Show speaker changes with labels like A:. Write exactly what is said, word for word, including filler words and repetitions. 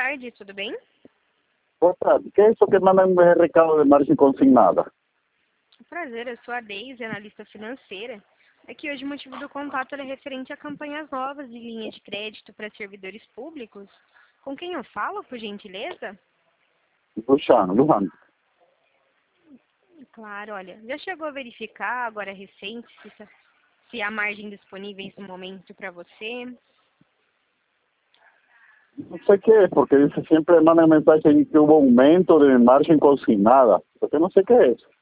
A: tarde, tudo bem?
B: Boa tarde. Que é isso que manda um recado de margem consignada?
A: Prazer, eu sou a Deise, analista financeira. Aqui hoje o motivo do contato é referente a campanhas novas de linha de crédito para servidores públicos. Com quem eu falo, por gentileza?
B: Luciano, Luan.
A: Claro, olha, já chegou a verificar, agora é recente, se, se há margem disponíveis no momento para você?
B: Não sei o que é, porque eles sempre mandam mensagem que houve aumento de margem consignada. Porque não sei o que é isso.